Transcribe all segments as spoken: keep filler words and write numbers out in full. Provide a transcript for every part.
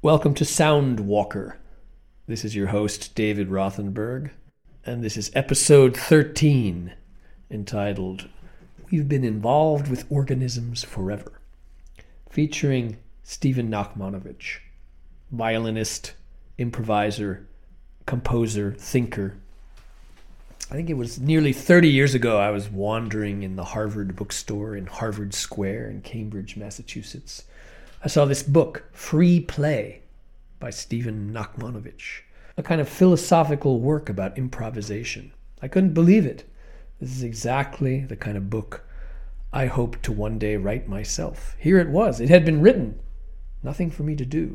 Welcome to Soundwalker. This is your host, David Rothenberg, and this is episode thirteen, entitled We've Been Involved with Organisms Forever, featuring Stephen Nachmanovitch, violinist, improviser, composer, thinker. I think it was nearly thirty years ago I was wandering in the Harvard bookstore in Harvard Square in Cambridge, Massachusetts. I saw this book, Free Play, by Stephen Nachmanovitch, a kind of philosophical work about improvisation. I couldn't believe it. This is exactly the kind of book I hope to one day write myself. Here it was. It had been written. Nothing for me to do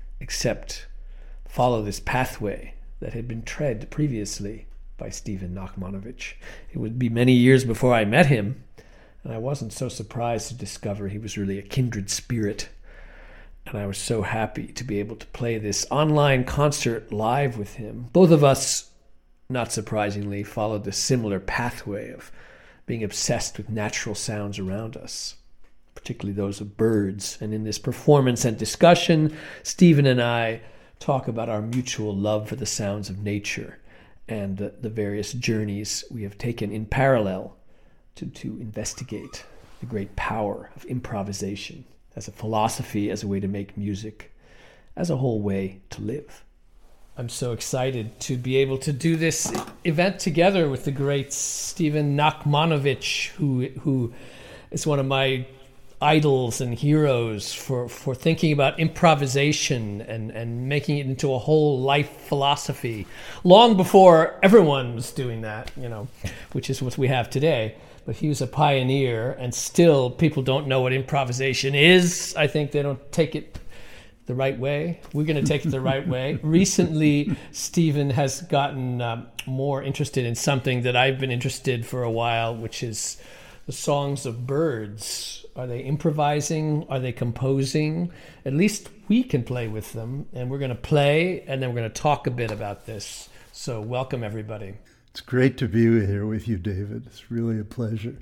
except follow this pathway that had been tread previously by Stephen Nachmanovitch. It would be many years before I met him, and I wasn't so surprised to discover he was really a kindred spirit. And I was so happy to be able to play this online concert live with him. Both of us, not surprisingly, followed the similar pathway of being obsessed with natural sounds around us, particularly those of birds. And in this performance and discussion, Stephen and I talk about our mutual love for the sounds of nature and the, the various journeys we have taken in parallel to, to investigate the great power of improvisation as a philosophy, as a way to make music, as a whole way to live. I'm so excited to be able to do this event together with the great Stephen Nachmanovitch, who who is one of my idols and heroes for, for thinking about improvisation and, and making it into a whole life philosophy, long before everyone was doing that, you know, which is what we have today. But he was a pioneer, and still people don't know what improvisation is. I think they don't take it the right way. We're going to take it the right way. Recently, Stephen has gotten um, more interested in something that I've been interested for a while, which is the songs of birds. Are they improvising? Are they composing? At least we can play with them, and we're going to play, and then we're going to talk a bit about this. So welcome, everybody. It's great to be here with you, David. It's really a pleasure.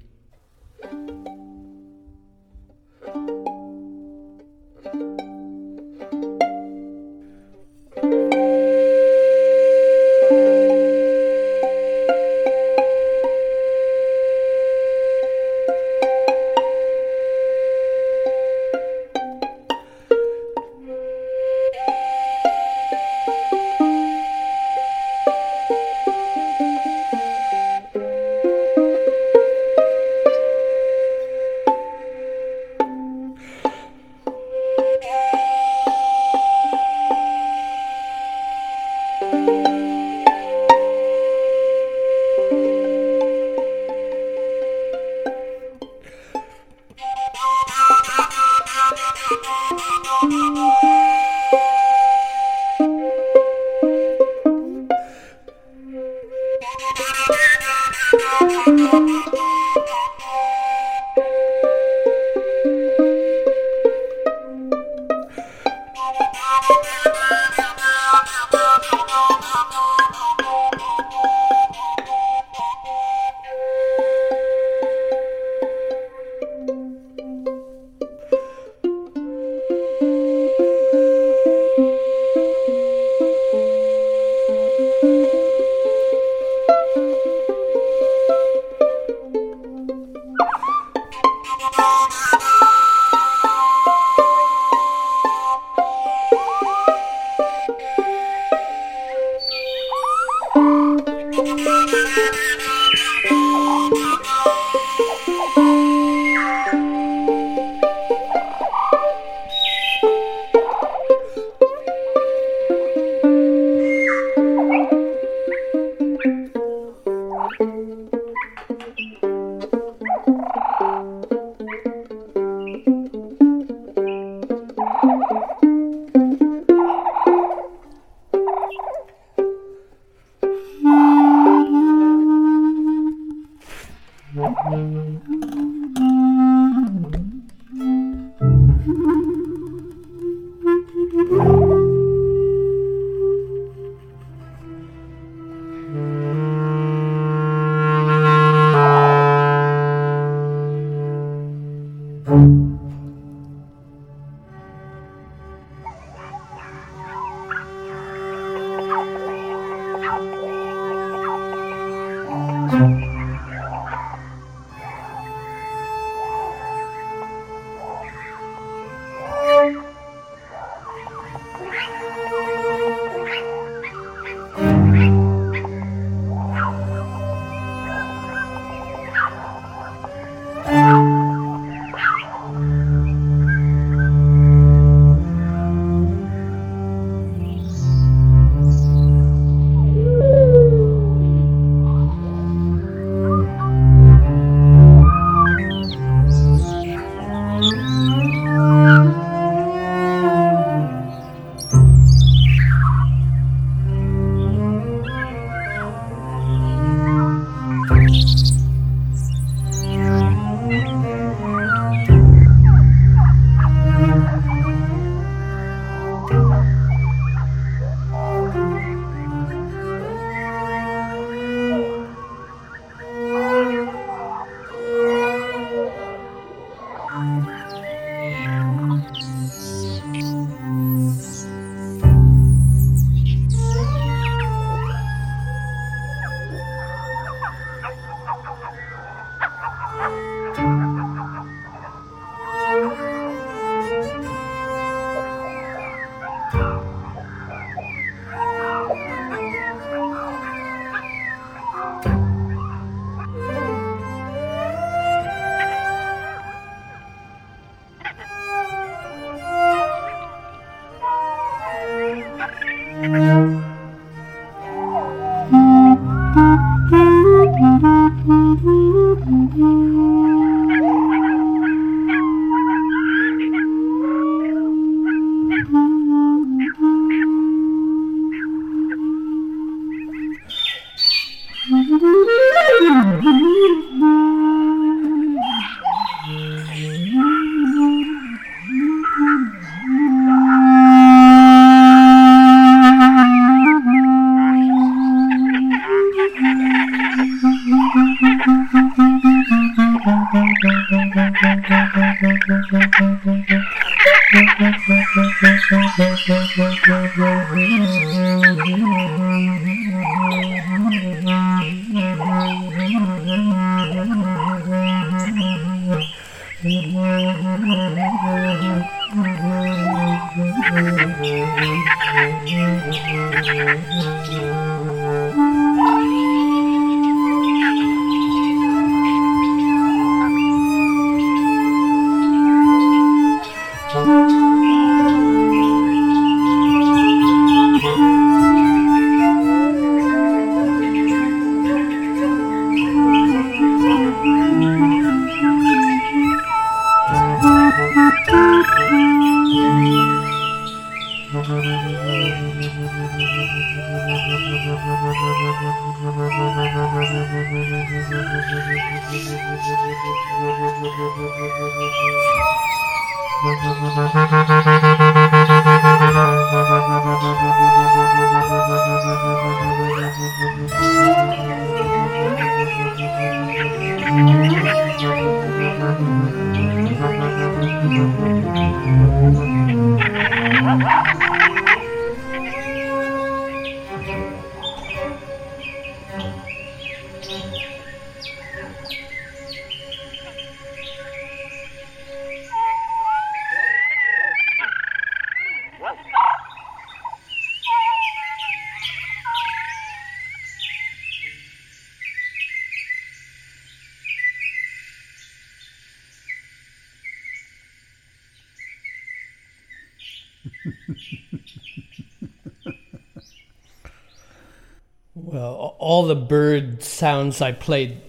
Well, all the bird sounds I played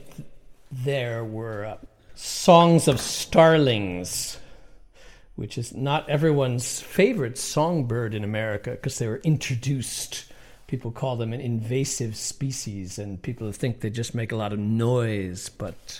there were uh, songs of starlings, which is not everyone's favorite songbird in America because they were introduced. People call them an invasive species, and people think they just make a lot of noise. But,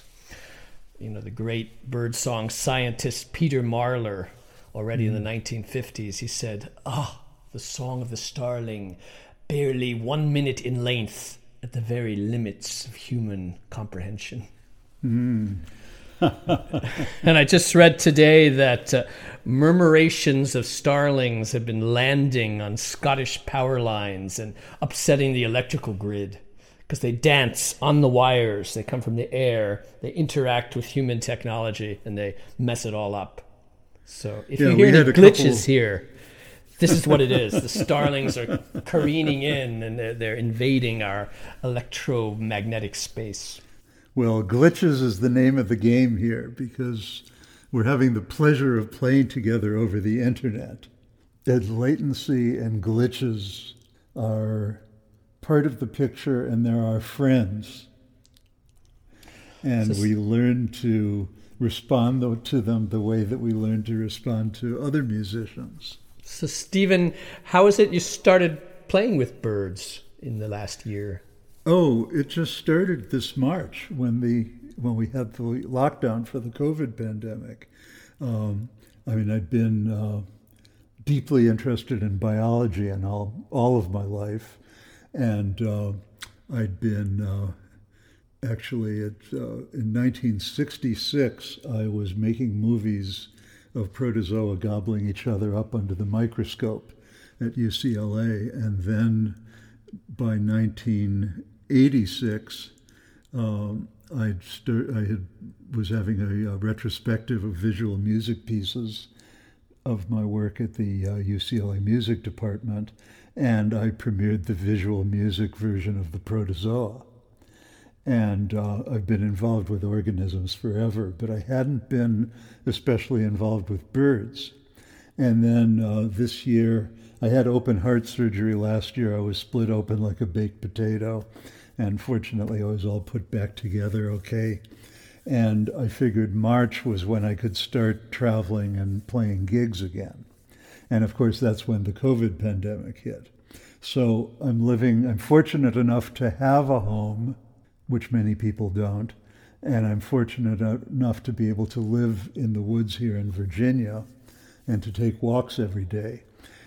you know, the great birdsong scientist Peter Marler, already mm. in the nineteen fifties, he said, "Ah, oh, the song of the starling, barely one minute in length, at the very limits of human comprehension." Mm. And I just read today that uh, murmurations of starlings have been landing on Scottish power lines and upsetting the electrical grid because they dance on the wires. They come from the air. They interact with human technology, and they mess it all up. So if Yeah, you we hear any had a glitches couple- here, this is what it is. The starlings are careening in, and they're, they're invading our electromagnetic space. Well, glitches is the name of the game here because we're having the pleasure of playing together over the internet. And latency and glitches are part of the picture, and they're our friends. And So- we learn to respond tho- to them the way that we learn to respond to other musicians. So, Stephen, how is it you started playing with birds in the last year? Oh, it just started this March when the when we had the lockdown for the COVID pandemic. Um, I mean, I'd been uh, deeply interested in biology and all all of my life, and uh, I'd been uh, actually at uh, in nineteen sixty-six I was making movies of protozoa gobbling each other up under the microscope at U C L A, and then by nineteen eighty-six, um, I'd stir- I had was having a, a retrospective of visual music pieces of my work at the uh, U C L A Music Department, and I premiered the visual music version of the protozoa. And uh, I've been involved with organisms forever, but I hadn't been especially involved with birds. And then uh, this year, I had open heart surgery last year. I was split open like a baked potato. And fortunately, I was all put back together okay. And I figured March was when I could start traveling and playing gigs again. And of course, that's when the COVID pandemic hit. So I'm living, I'm fortunate enough to have a home, which many people don't. And I'm fortunate enough to be able to live in the woods here in Virginia and to take walks every day.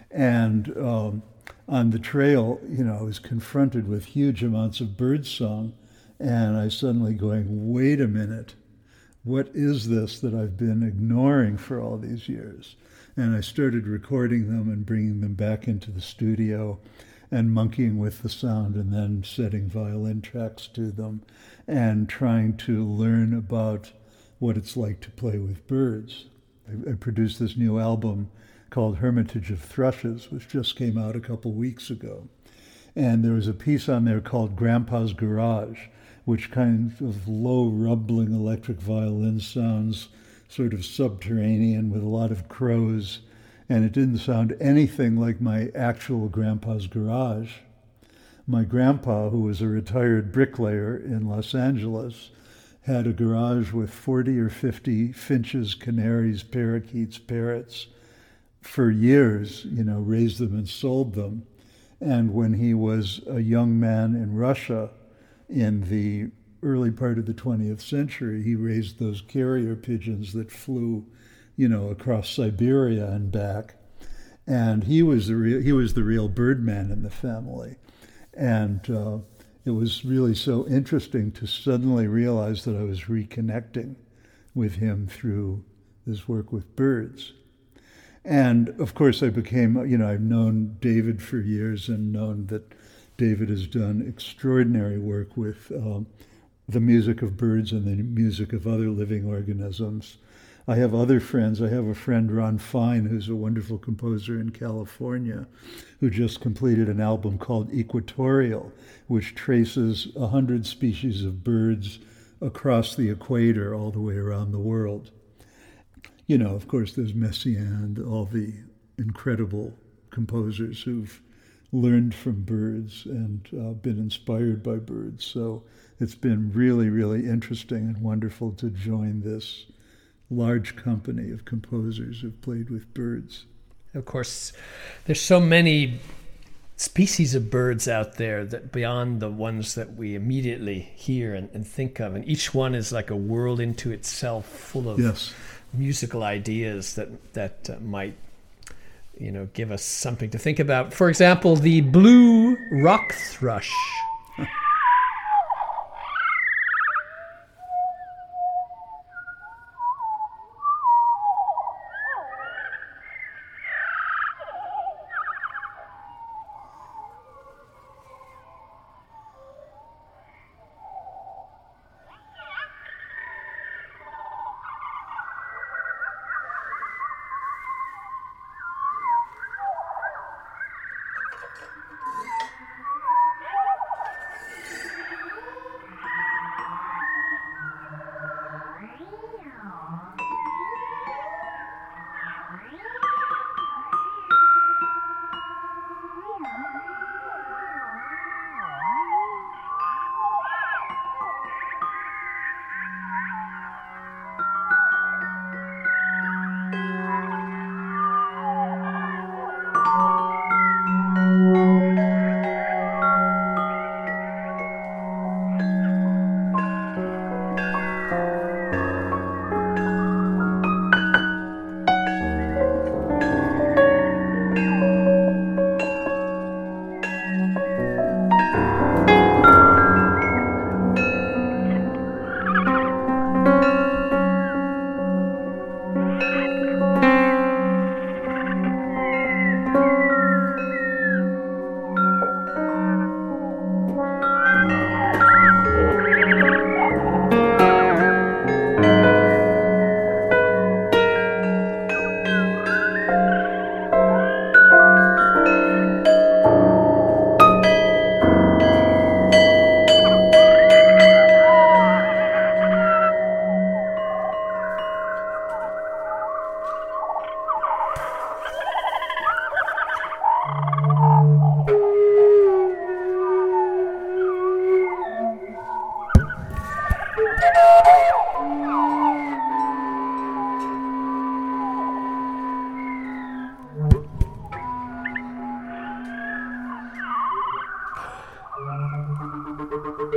And um, on the trail, you know, I was confronted with huge amounts of birdsong, and I suddenly going, wait a minute, what is this that I've been ignoring for all these years? And I started recording them and bringing them back into the studio and monkeying with the sound and then setting violin tracks to them and trying to learn about what it's like to play with birds. I, I produced this new album called Hermitage of Thrushes, which just came out a couple weeks ago. And there was a piece on there called Grandpa's Garage, which kind of low rumbling electric violin sounds, sort of subterranean with a lot of crows. And it didn't sound anything like my actual grandpa's garage. My grandpa, who was a retired bricklayer in Los Angeles, had a garage with forty or fifty finches, canaries, parakeets, parrots for years, you know, raised them and sold them. And when he was a young man in Russia in the early part of the twentieth century, he raised those carrier pigeons that flew, you know, across Siberia and back. And he was the real, he was the real birdman in the family. And uh, it was really so interesting to suddenly realize that I was reconnecting with him through this work with birds. And of course I became, you know, I've known David for years and known that David has done extraordinary work with um, the music of birds and the music of other living organisms. I have other friends. I have a friend, Ron Fine, who's a wonderful composer in California, who just completed an album called Equatorial, which traces a hundred species of birds across the equator all the way around the world. You know, of course, there's Messiaen, all the incredible composers who've learned from birds and uh, been inspired by birds. So it's been really, really interesting and wonderful to join this large company of composers who've played with birds. Of course, there's so many species of birds out there that beyond the ones that we immediately hear and, and think of, and each one is like a world into itself, full of Yes. musical ideas that that uh, might, you know, give us something to think about. For example, the blue rock thrush.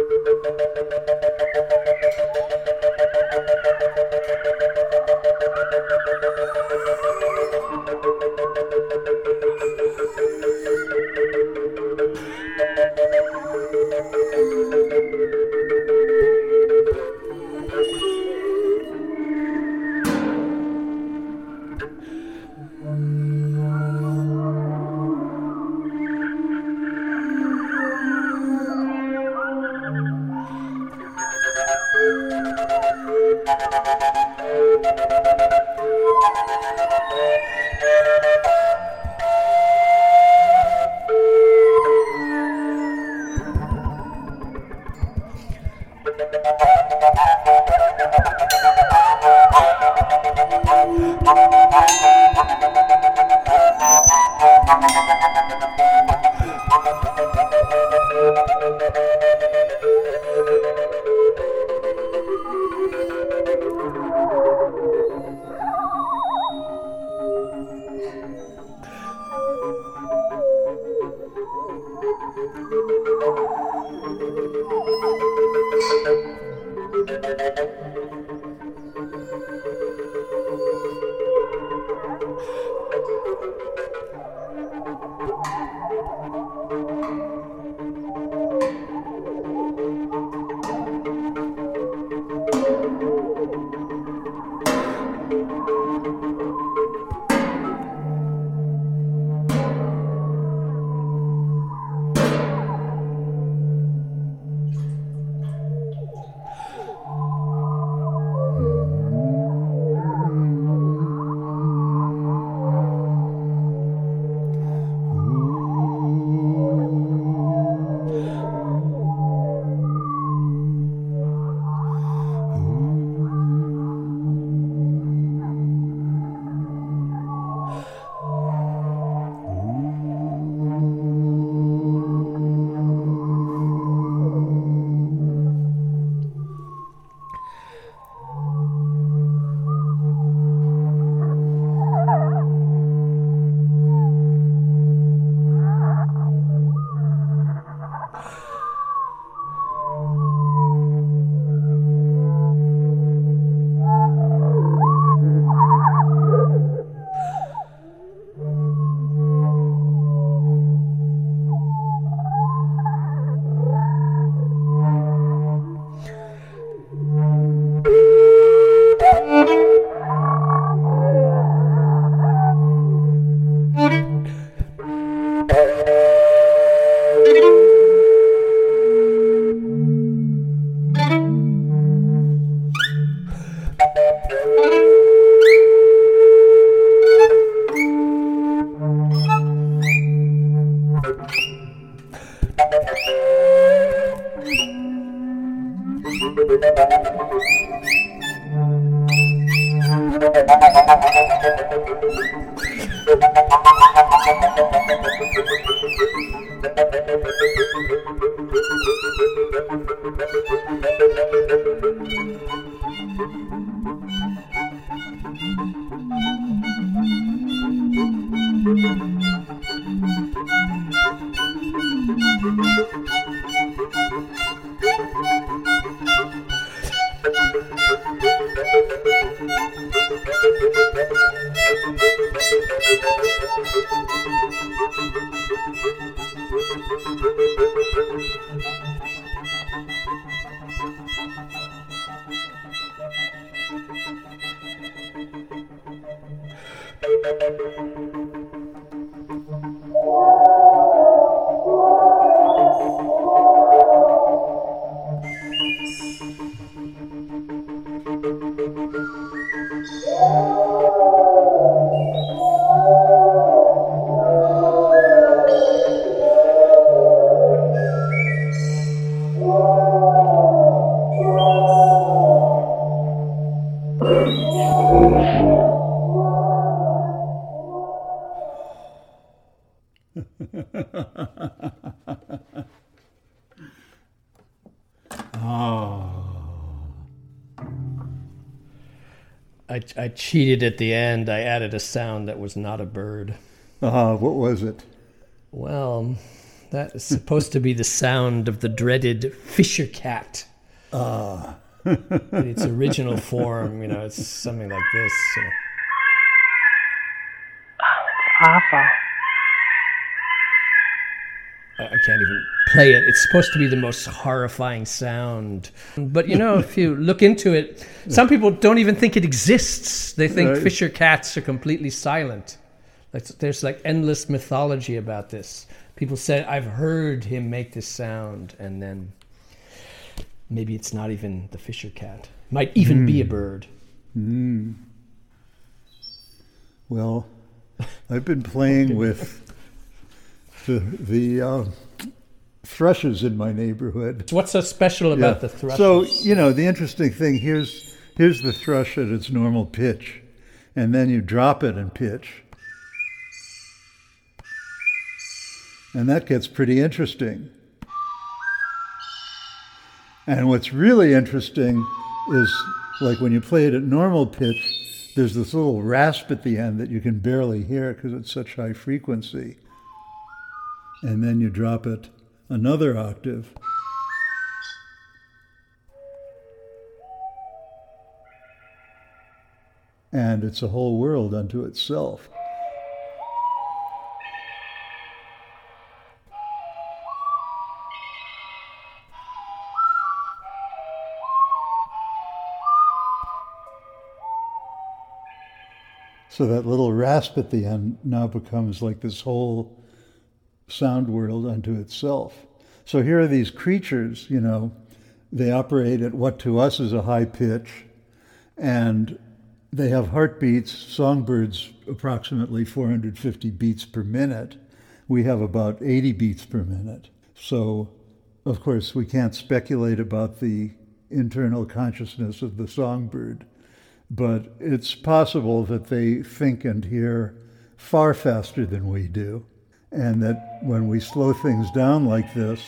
I, I cheated at the end. I added a sound that was not a bird. Uh, what was it? Well, That is supposed to be the sound of the dreaded Fisher cat. Ah. In its original form, you know, it's something like this. You know. Oh, it's awful. I I can't even play it. It's supposed to be the most horrifying sound. But, you know, if you look into it, some people don't even think it exists. They think Right. Fisher cats are completely silent. Like, there's like endless mythology about this. People say, I've heard him make this sound, and then maybe it's not even the Fisher cat. Might even mm. be a bird. Mm. Well, I've been playing with the the uh, thrushes in my neighborhood. So what's so special about yeah. the thrushes? So, you know, the interesting thing, here's here's the thrush at its normal pitch, and then you drop it in pitch. And that gets pretty interesting. And what's really interesting is, like when you play it at normal pitch, there's this little rasp at the end that you can barely hear because it's such high frequency. And then you drop it another octave. And it's a whole world unto itself. So that little rasp at the end now becomes like this whole sound world unto itself. So here are these creatures, you know, they operate at what to us is a high pitch, and they have heartbeats. Songbirds approximately four hundred fifty beats per minute. We have about eighty beats per minute. So, of course, we can't speculate about the internal consciousness of the songbird. But it's possible that they think and hear far faster than we do, and that when we slow things down like this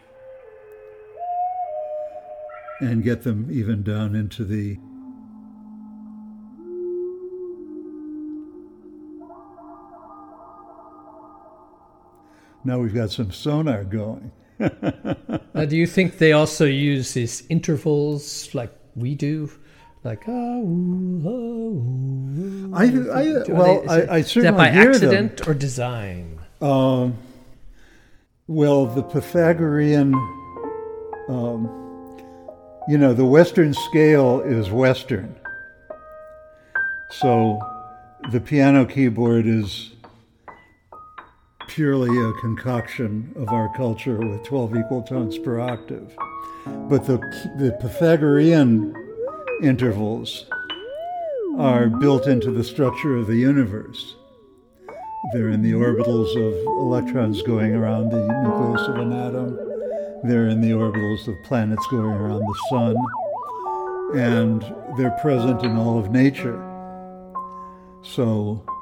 and get them even down into the now we've got some sonar going. Now, do you think they also use these intervals like we do? Like, oh, oh, oh. I, I, well, they, I, I certainly by hear accident them. Or design? Um, well, the Pythagorean, um, you know, the Western scale is Western. So the piano keyboard is purely a concoction of our culture with twelve equal tones per octave. But the the Pythagorean intervals are built into the structure of the universe. They're in the orbitals of electrons going around the nucleus of an atom. They're in the orbitals of planets going around the sun. And they're present in all of nature. So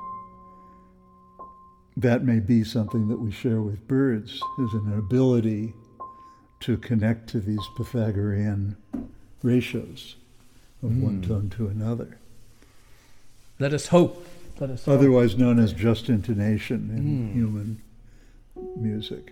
that may be something that we share with birds, is an ability to connect to these Pythagorean ratios of mm. one tone to another. Let us hope. Let us Otherwise hope. known as just intonation in mm. human music.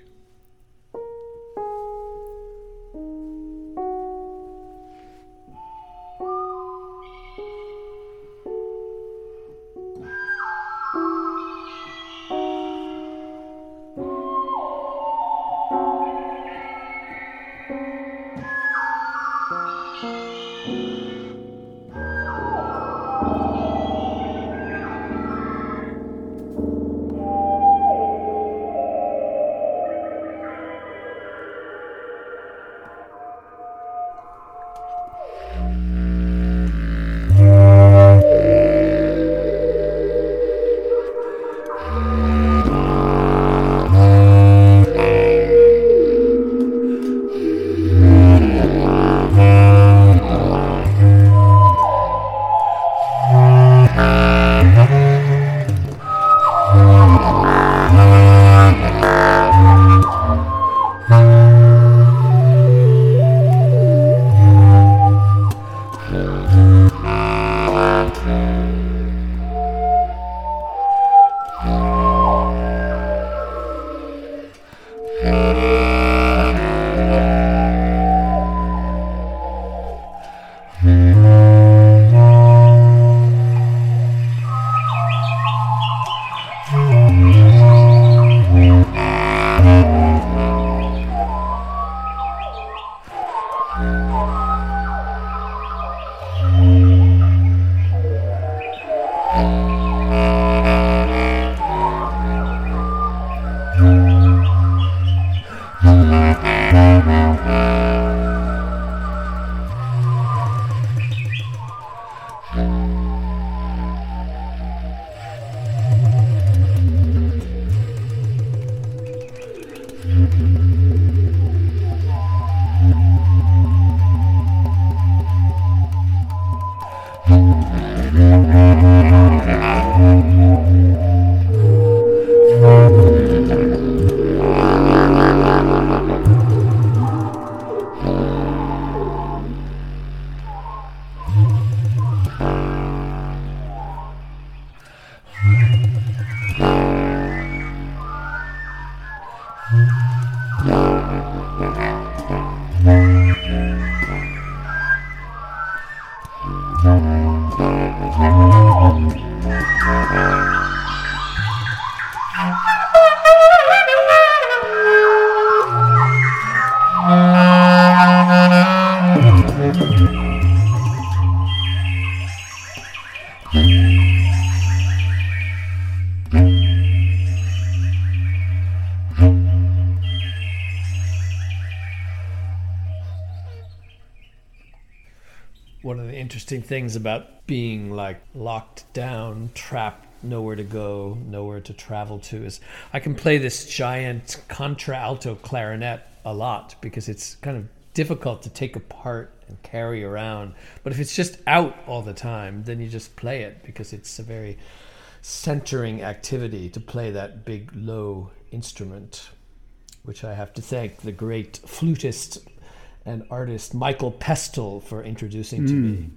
One of the interesting things about being like locked down, trapped, nowhere to go, nowhere to travel to is I can play this giant contralto clarinet a lot because it's kind of difficult to take apart and carry around. But if it's just out all the time, then you just play it because it's a very centering activity to play that big low instrument, which I have to thank the great flutist and artist Michael Pestle for introducing to mm. me.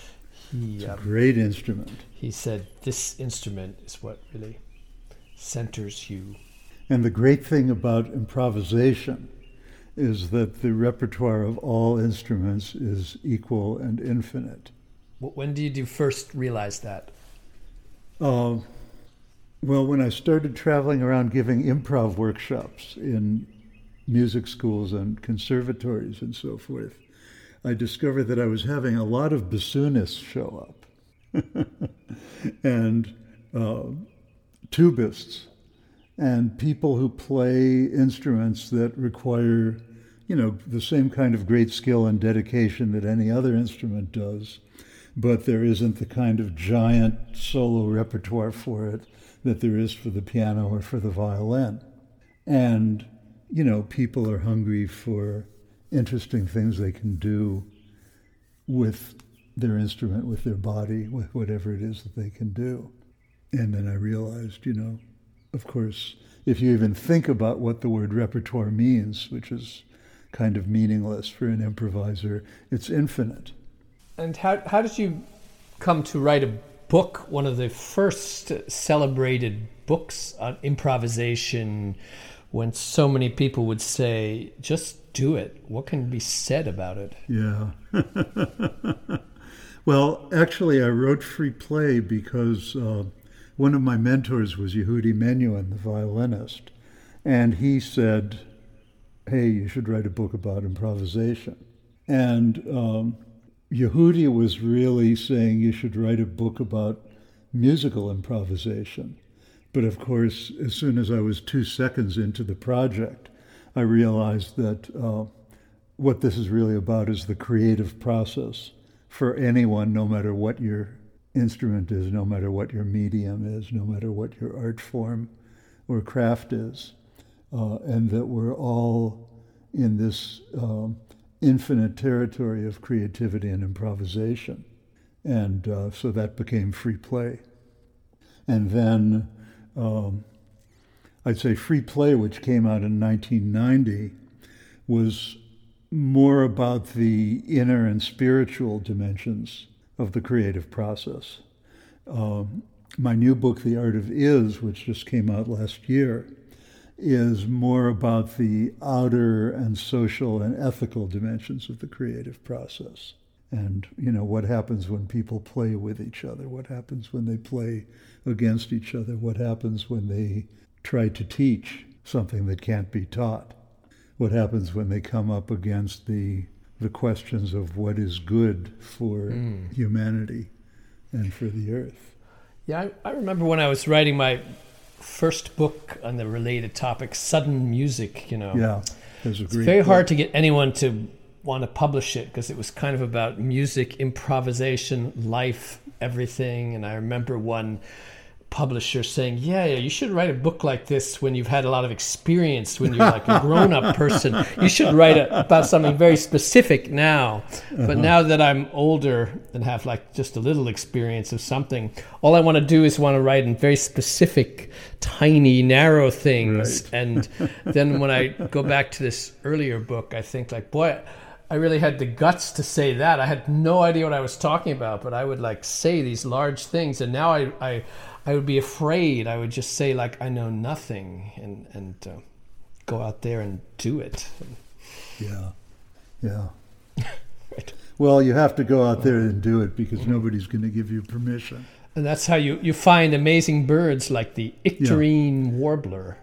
He, it's a um, great instrument. He said, this instrument is what really centers you. And the great thing about improvisation is that the repertoire of all instruments is equal and infinite. When did you first realize that? Uh, well, when I started traveling around giving improv workshops in music schools and conservatories and so forth, I discovered that I was having a lot of bassoonists show up and uh, tubists and people who play instruments that require, you know, the same kind of great skill and dedication that any other instrument does, but there isn't the kind of giant solo repertoire for it that there is for the piano or for the violin. And you know, people are hungry for interesting things they can do with their instrument, with their body, with whatever it is that they can do. And then I realized, you know, of course, if you even think about what the word repertoire means, which is kind of meaningless for an improviser, it's infinite. And how how did you come to write a book, one of the first celebrated books on improvisation, when so many people would say, just do it? What can be said about it? Yeah. Well, actually, I wrote Free Play because uh, one of my mentors was Yehudi Menuhin, the violinist. And he said, hey, you should write a book about improvisation. And um, Yehudi was really saying you should write a book about musical improvisation. But of course, as soon as I was two seconds into the project, I realized that uh, what this is really about is the creative process for anyone, no matter what your instrument is, no matter what your medium is, no matter what your art form or craft is, uh, and that we're all in this um, infinite territory of creativity and improvisation. And uh, so that became Free Play. And then Um, I'd say Free Play, which came out in nineteen ninety, was more about the inner and spiritual dimensions of the creative process. Um, my new book, The Art of Is, which just came out last year, is more about the outer and social and ethical dimensions of the creative process. And, you know, what happens when people play with each other? What happens when they play against each other? What happens when they try to teach something that can't be taught? What happens when they come up against the the questions of what is good for mm. humanity and for the earth? Yeah, I, I remember when I was writing my first book on the related topic, Sudden Music, you know. Yeah, there's a it's great very book. hard to get anyone to want to publish it because it was kind of about music, improvisation, life, everything. And I remember one publisher saying, yeah, yeah, you should write a book like this when you've had a lot of experience, when you're like a grown-up person. You should write a, about something very specific now. Uh-huh. But now that I'm older and have like just a little experience of something, all I want to do is want to write in very specific, tiny, narrow things. Right. And then when I go back to this earlier book, I think like, boy, I really had the guts to say that. I had no idea what I was talking about, but I would like say these large things. And now I, I, I would be afraid. I would just say like, I know nothing, and, and uh, go out there and do it. Yeah, yeah. Right. Well, you have to go out there and do it because nobody's going to give you permission. And that's how you, you find amazing birds like the Icterine yeah. warbler.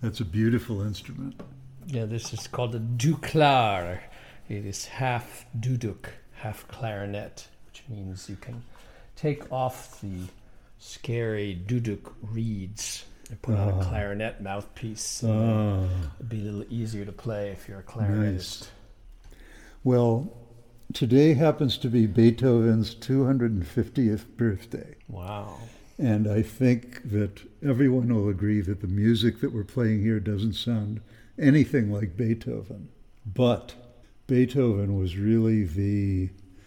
That's a beautiful instrument. Yeah, this is called a duklar. It is half duduk, half clarinet, which means you can take off the scary duduk reeds and put on a Ah. clarinet mouthpiece. Ah, It'd be a little easier to play if you're a clarinetist. nice. Well, today happens to be Beethoven's two hundred fiftieth birthday. Wow. And I think that everyone will agree that the music that we're playing here doesn't sound anything like Beethoven. But Beethoven was really the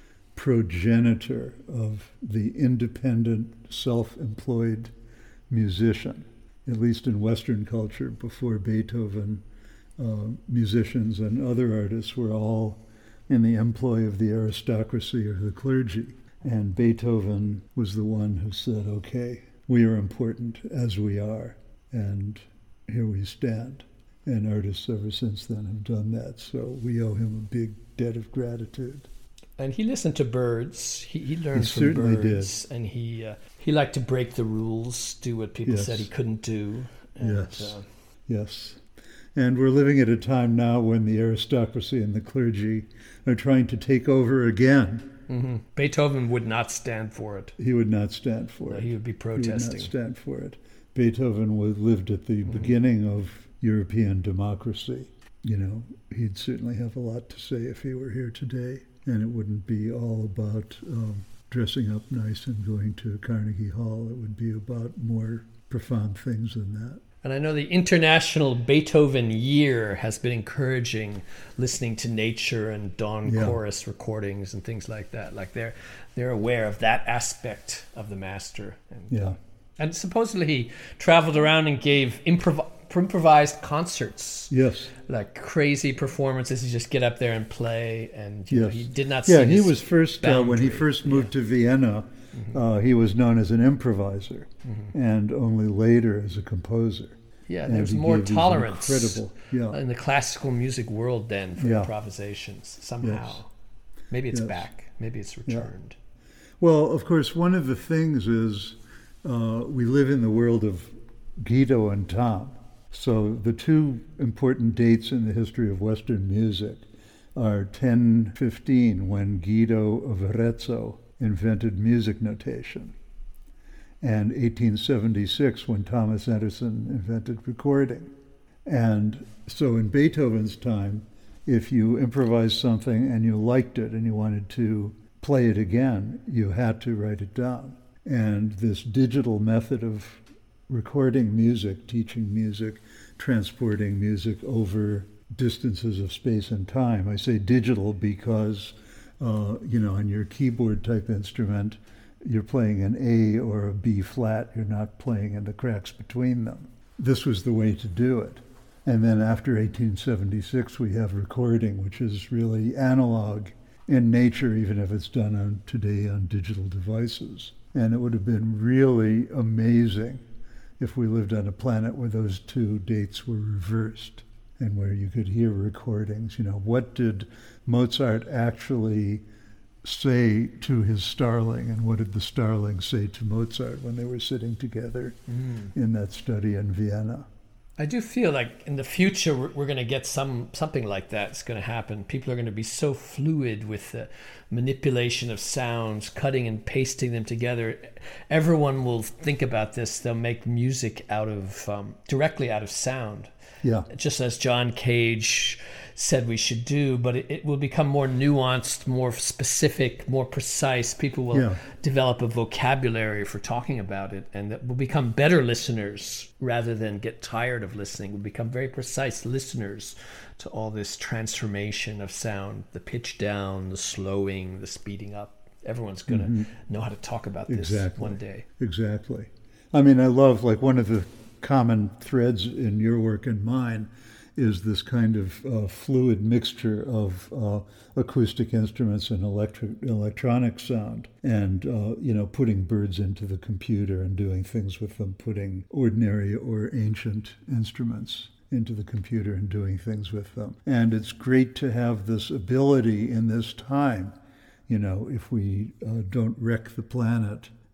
progenitor of the independent, self-employed musician. At least in Western culture, before Beethoven, uh, musicians and other artists were all in the employ of the aristocracy or the clergy. And Beethoven was the one who said, okay, we are important as we are, and here we stand. And artists ever since then have done that, so we owe him a big debt of gratitude. And he listened to birds. He, he learned He from certainly birds. And he uh, he liked to break the rules, do what people Yes. said he couldn't do. And, Yes. Uh, Yes. And we're living at a time now when the aristocracy and the clergy are trying to take over again. mhm. Beethoven would not stand for it. He would not stand for No, it. he would be He would protesting. not stand for it. Beethoven was, lived at the beginning of European democracy. You know, he'd certainly have a lot to say if he were here today. And it wouldn't be all about um, dressing up nice and going to Carnegie Hall. It would be about more profound things than that. And I know the International Beethoven Year has been encouraging listening to nature and dawn Yeah. chorus recordings and things like that. Like they're they're aware of that aspect of the master. And, Yeah. and supposedly he traveled around and gave improv- improvised concerts, Yes. like crazy performances. He just get up there and play, and you know, Yes. he did not. Yeah, see he this was first, uh, when he boundary. first moved to Vienna, uh, he was known as an improviser, and only later as a composer. Yeah, And there's he more gave these tolerance Incredible, yeah. in the classical music world then for Yeah. improvisations somehow. Yes. Maybe it's Yes. back. Maybe it's Yeah. returned. Well, of course, one of the things is uh, we live in the world of Guido and Tom. So the two important dates in the history of Western music are ten fifteen, when Guido of Arezzo invented music notation, and eighteen seventy-six, when Thomas Edison invented recording. And so in Beethoven's time, if you improvised something and you liked it and you wanted to play it again, you had to write it down. And this digital method of recording music, teaching music, transporting music over distances of space and time. I say digital because, uh, you know, on your keyboard type instrument, you're playing an A or a B flat. You're not playing in the cracks between them. This was the way to do it. And then after eighteen seventy-six, we have recording, which is really analog in nature, even if it's done on today on digital devices. And it would have been really amazing if we lived on a planet where those two dates were reversed and where you could hear recordings. You know, what did Mozart actually say to his starling, and what did the starling say to Mozart when they were sitting together Mm. in that study in Vienna? I do feel like in the future we're, we're going to get some something like that. It's going to happen. People are going to be so fluid with the manipulation of sounds, cutting and pasting them together. Everyone will think about this. They'll make music out of um, directly out of sound. Yeah. Just as John Cage said we should do, but it, it will become more nuanced, more specific, more precise. People will Yeah. develop a vocabulary for talking about it, and that will become better listeners rather than get tired of listening. We'll become very precise listeners to all this transformation of sound, the pitch down, the slowing, the speeding up. Everyone's going to Mhm. know how to talk about this Exactly. one day. Exactly. I mean, I love, like, one of the common threads in your work and mine is this kind of uh, fluid mixture of uh, acoustic instruments and electric electronic sound, and uh, you know, putting birds into the computer and doing things with them, putting ordinary or ancient instruments into the computer and doing things with them. And it's great to have this ability in this time, you know, if we uh, don't wreck the planet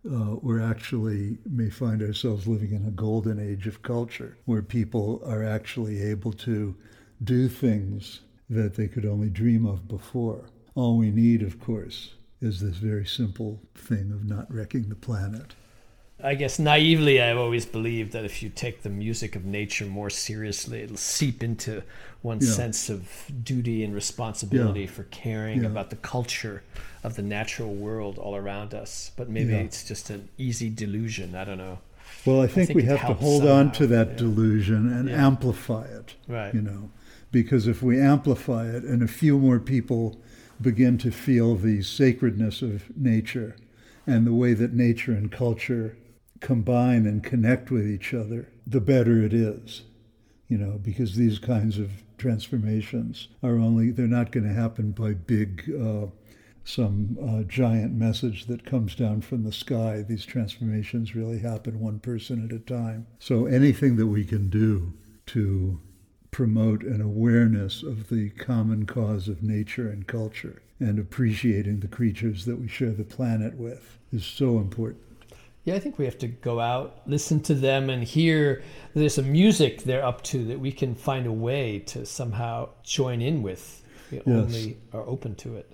uh, we're actually may find ourselves living in a golden age of culture where people are actually able to do things that they could only dream of before. All we need, of course, is this very simple thing of not wrecking the planet. I guess naively, I've always believed that if you take the music of nature more seriously, it'll seep into one's Yeah. sense of duty and responsibility Yeah. for caring Yeah. about the culture of the natural world all around us. But maybe Yeah. it's just an easy delusion. I don't know. Well, I think, think we it have to helps hold on somehow, to that yeah. delusion and Yeah. amplify it, Right. you know, because if we amplify it and a few more people begin to feel the sacredness of nature and the way that nature and culture combine and connect with each other, the better it is, you know, because these kinds of transformations are only, they're not going to happen by big, uh, some uh, giant message that comes down from the sky. These transformations really happen one person at a time. So anything that we can do to promote an awareness of the common cause of nature and culture and appreciating the creatures that we share the planet with is so important. Yeah, I think we have to go out, listen to them, and hear there's some music they're up to that we can find a way to somehow join in with. We Yes. only are open to it.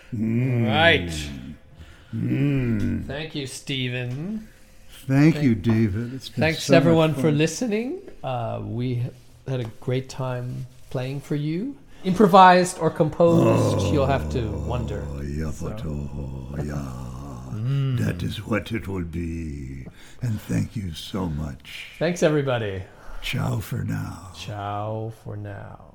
Mm. Right. Mm. Thank you, Stephen. Thank, Thank- you, David. It's been Thanks, so much everyone, for fun. listening. Uh, we had a great time playing for you. Improvised or composed, you'll have to wonder. Oh, yeah, So- but, oh, yeah. Mm. That is what it will be. And thank you so much. Thanks, everybody. Ciao for now. Ciao for now.